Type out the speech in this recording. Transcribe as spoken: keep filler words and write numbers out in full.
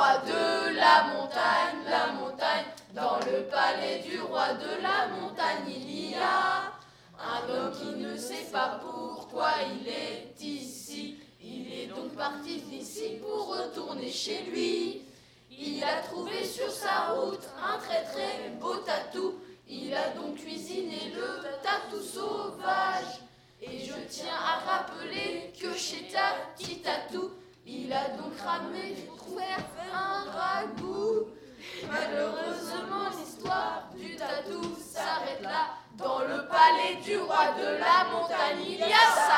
roi de la montagne, la montagne. Dans le palais du roi de la montagne, il y a un homme qui ne sait pas pourquoi il est ici. Il est donc parti d'ici pour retourner chez lui. Il a trouvé sur sa route un très très beau tatou. Il a donc cuisiné le tatou sauvage. Et je tiens à rappeler que chez Tati Tatou, il a donc ramé pour faire un ragoût. Malheureusement, l'histoire du tatou s'arrête là. Dans le palais du roi de la montagne, il y a ça.